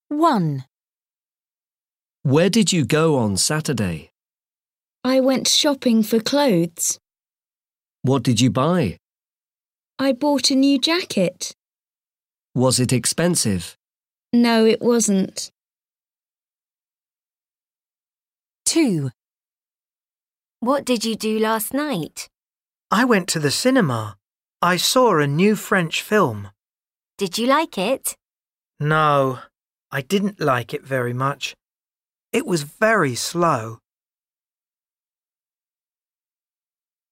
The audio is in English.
1. Where did you go on Saturday? I went shopping for clothes. What did you buy? I bought a new jacket. Was it expensive? No, it wasn't. 2. What did you do last night? I went to the cinema. I saw a new French film. Did you like it? No, I didn't like it very much. It was very slow.